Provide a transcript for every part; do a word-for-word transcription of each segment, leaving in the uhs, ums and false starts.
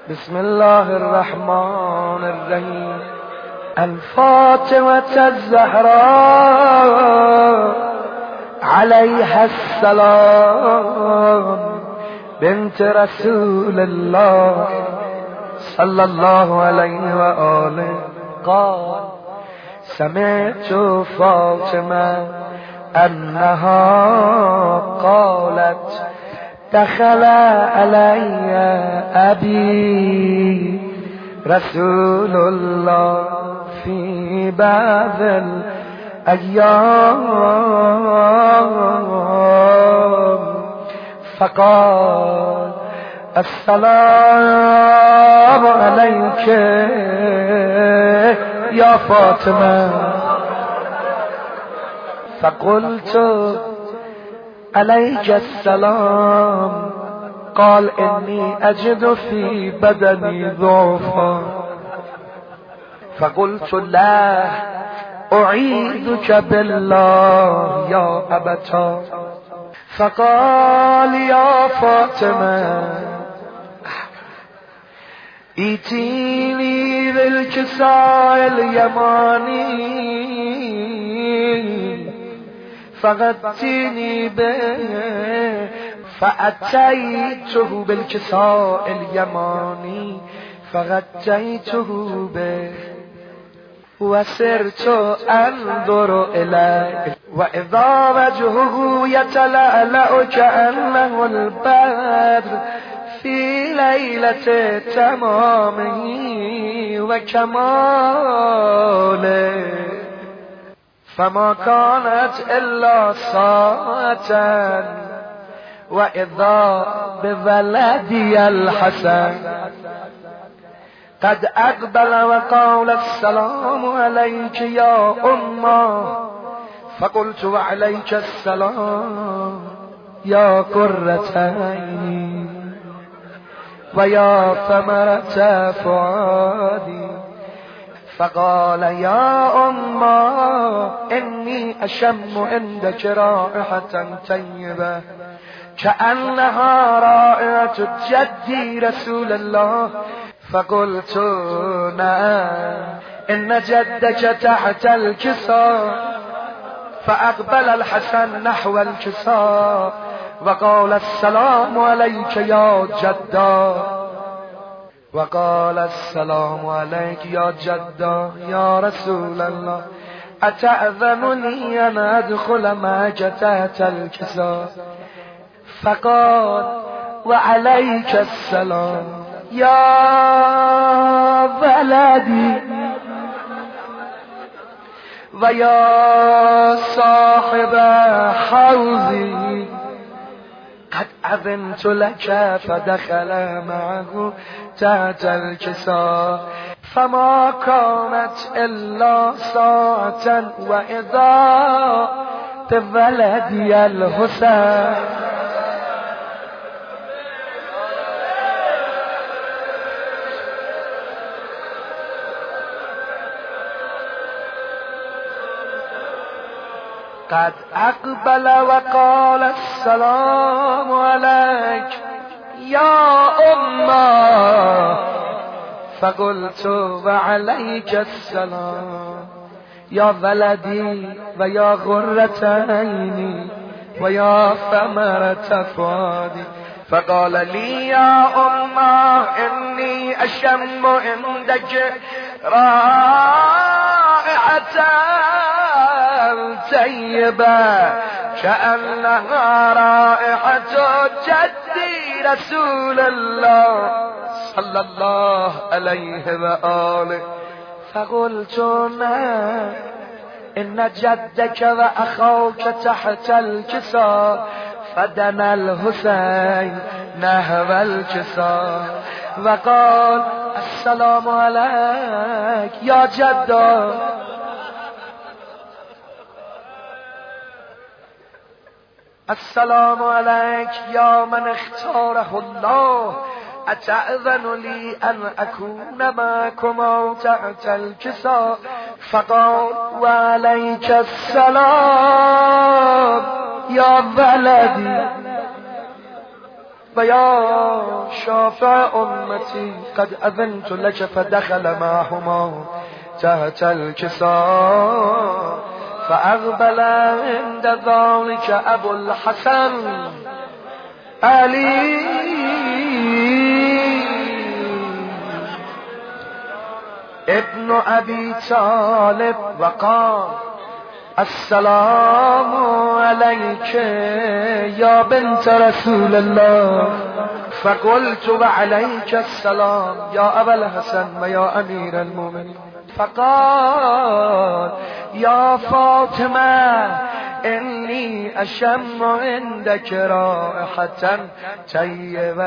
بسم الله الرحمن الرحيم. الفاطمة الزهراء عليها السلام بنت رسول الله صلى الله عليه وآله قال: سمعت فاطمة أنها قالت: دخل علي أبي رسول الله في بعض الأيام فقال: السلام عليك يا فاطمة. فقلت: عليك السلام. قال: إني أجد في بدني ضعفا. فقلت: لا، أعيذك بالله يا أبتا. فقال: يا فاطمة، ائتيني بالكساء اليماني فغطيني به. فأتيته بالكساء اليماني فغطيته به وسرت أنظر إليه وإذا وجهه يتلألأ كأنه البدر في ليلة تمامه وكماله، فما كانت إلا ساعة وإذا بولدي الحسن قد أقبل وقال: السلام عليك يا أمه. فقلت: وعليك السلام يا قرة عيني ويا ثمرة فؤادي. فقال: يا أمه، إني أشم عندك رائحة طيبة كأنها رائحة جدي رسول الله. فقلت: نعم، إن جدك تحت الكساء. فأقبل الحسن نحو الكساء وقال: السلام عليك يا جدا. وقال: السلام عليك يا جدا يا رسول الله، أتأذن لي أن أدخل معك تحت الكساء؟ فقال: وعليك السلام يا ولدي ويا صاحب حوزي، قد أذنت لك. فدخل معه تحت الكساء فما كانت إلا ساعة وإذا بولدي الحسين. قد أقبل وقال: السلام عليك يا أمه. فقلت: وعليك السلام يا ولدي ويا غرة عيني ويا ثمرة فؤادي. فقال لي: يا أمه، إني أشم عندك رائحة طيبة كأنها رائحة جدي رسول الله صلى الله عليه وآله. فقلت: نعم، إن جدك وأخوك تحت الكساء. فدنا الحسين نحو الكساء وقال: السلام عليك يا جدا. السلام عليك يا من اختاره الله، أتأذن لي أن أكون معكما تحت الكساء؟ فقال: وعليك السلام يا ولدي و یا شافع امتی قد اذنت لك فدخل معهما تحت الكساء فاقبل عند ذلك ابو الحسن علی ابن ابی طالب وقال السلام عليك يا بنت رسول الله فقلت وعليك السلام يا ابا الحسن ويا امير المؤمنين فقال يا فاطمة إني أشم عندك رائحة طيبة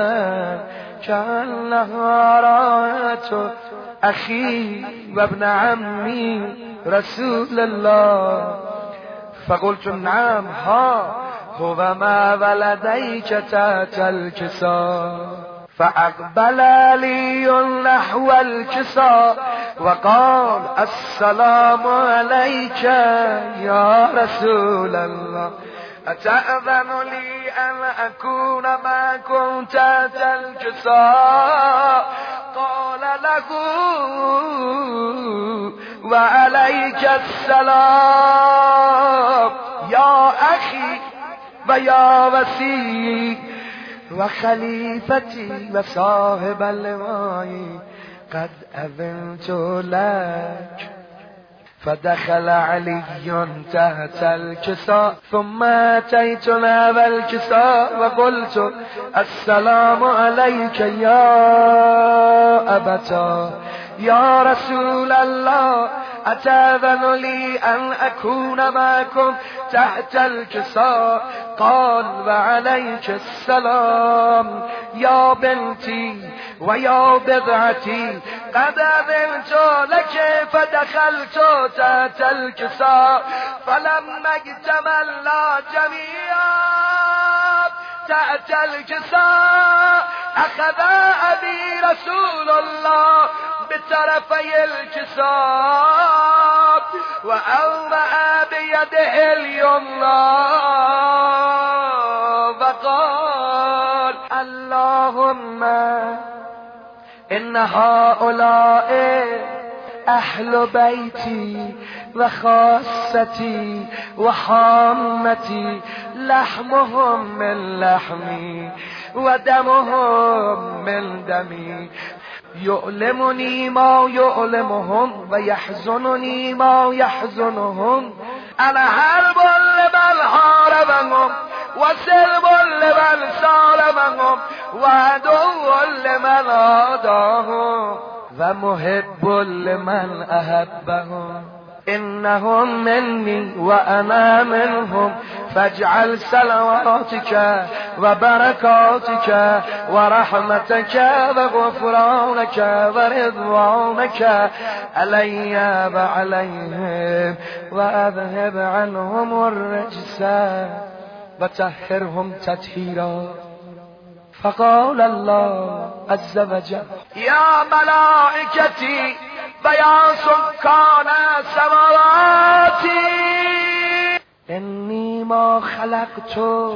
كأنها رائحة أخي وابن عمي رسول الله فقلت نعم ها هو ما ولديك تحت الكساء فأقبل علي نحو الكساء وقال السلام عليك يا رسول الله أتأذن لي أن أكون معكم تحت الكساء قال له وعليك السلام يا أخي ويا وسيء وخليفتي وصاحب اللواء قد أذنت لك فدخل علي تحت الكساء ثم أتيت نحو الكساء وقلت السلام عليك يا أبتا يا رسول الله أتأذن لي أن أكون معكم تحت الكساء قال وعليك السلام يا بنتي ويا بضعتي قد أذنت لك فدخلت تحت الكساء فلما اجتمعنا جميعا تحت الكساء أخذ أبي رسول الله بطرفي الكساء وأومأ بيده اليمنى وقال اللهم إن هؤلاء أهل بيتي وخاصتي وحامتي لحمهم من لحمي ودمهم من دمي يؤلمني ما يؤلمهم ويحزنني ما يحزنهم أنا حرب لمن حاربهم وسلم لمن سالمهم وعدو لمن عاداهم ومحب لمن أحبهم إنهم مني وأنا منهم فاجعل صلواتك وبركاتك ورحمتك وغفرانك ورضوانك علي وعليهم وأذهب عنهم الرجس وطهرهم تطهيرا فقال الله عز وجل يا ملائكتي ويا سكان سماواتي إني ما خلقت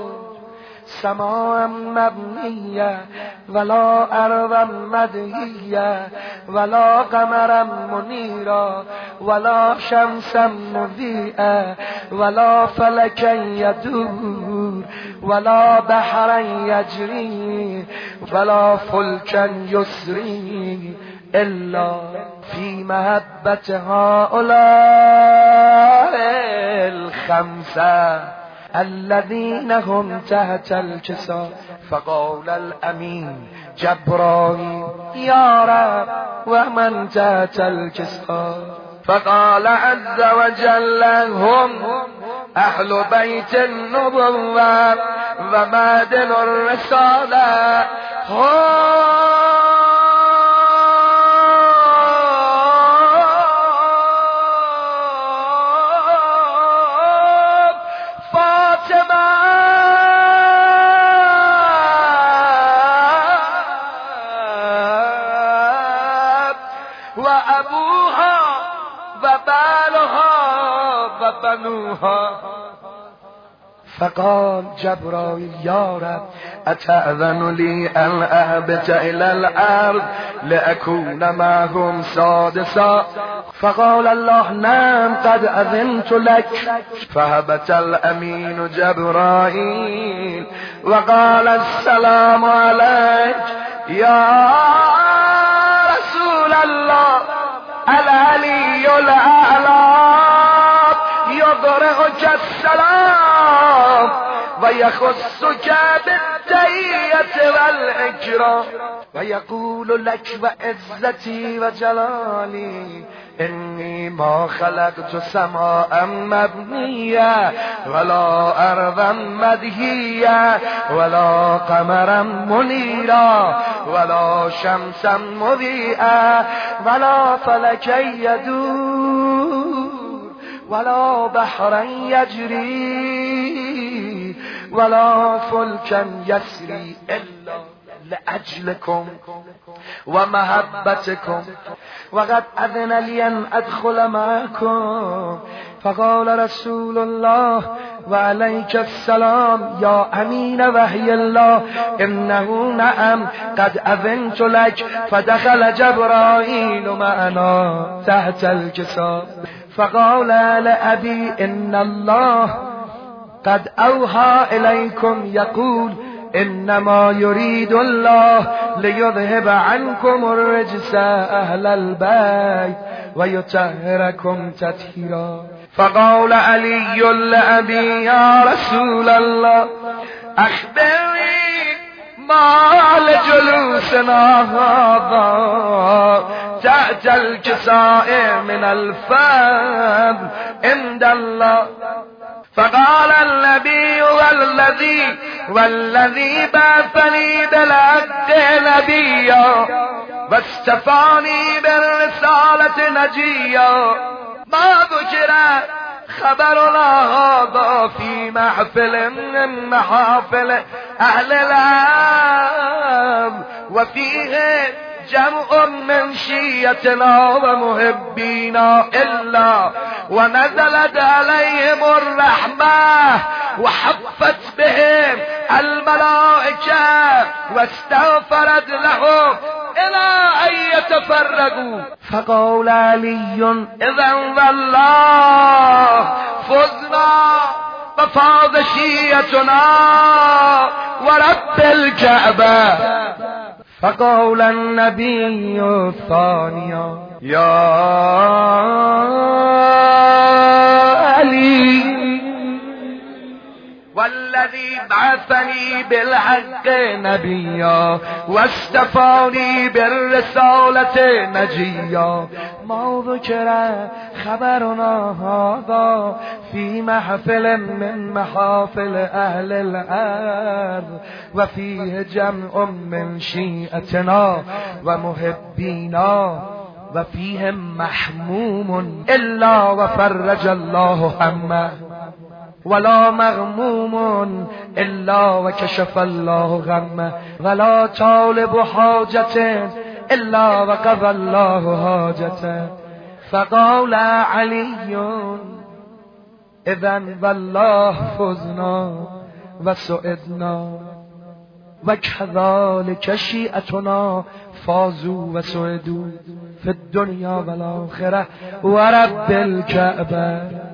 سماء مبنية ولا أرضا مدهية ولا قمرا منيرا ولا شمسا مضيئة ولا فلكا يدور ولا بحرا يجري ولا فلكا يسري إلا في محبة هؤلاء الخمسة الذين هم تحت الكساء فقال الأمين جبرائيل يا رب ومن تحت الكساء فقال عز وجل هم أهل بيت النبوة ومعدن الرسالة هم وأبوها وبالها وبنوها فقال جبرائيل يا رب أتأذن لي أن أهبط إلى الأرض لأكون معهم سادسا؟ فقال الله نعم قد أذنت لك. فهبط الأمين جبرائيل وقال السلام عليك يا رسول الله. العلي الأعلى يضرعك السلام ويخصك بالتحية والإكرام ويقول لك وعزتي وجلالي إني ما خلقت سماء مبنية ولا أرضا مدهية ولا قمرا منيرا ولا شمسا مضيئة ولا فلكا يدور ولا بحرا يجري ولا فلكا يسري إلا لأجلكم ومحبتكم وقد أذن لي أن أدخل معكم. فقال رسول الله وعليك السلام يا أمين وحي الله إنه نعم قد أذنت لك. فدخل جبرائيل معنا تحت الكساء فقال لأبي إن الله قد أوحى إليكم يقول إنما يريد الله ليذهب عنكم الرجس أهل البيت ويطهركم تطهيرا. فقال علي لأبي يا رسول الله أخبرني ما لجلوسنا هذا تحت الكساء من الفضل عند الله. فقال النبي والذي والذي بعثني بالحق نبيا واستفاني بالرسالة نجيا ما ذكر خبرنا هذا في محفل من محافل أهل العالم وفيه جمع من شيتنا ومحبينا إلا ونزلت عليهم الرحمة وحفت بهم الملائكة واستغفرت لهم إلى أن يتفرقوا. فقال علي إذن والله فزنا وفاز شيتنا ورب الكعبة. فقال النبي الثانية يا علي والذي بعثني بالحق نبيا واستفاني بالرسالة نجيا ما ذكر خبرنا هذا في محفل من محافل أهل الأرض وفيه جمع من شيعتنا ومحبينا وفيهم محموم إلا وفرج الله همه ولا مغموم إلا وكشف الله غمه ولا طالب حاجة إلا وقضى الله حاجته. فقال علي إذن والله فزنا وسعدنا وكذلك شيعتنا فازوا وسعدوا في الدنيا والآخرة ورب الكعبة.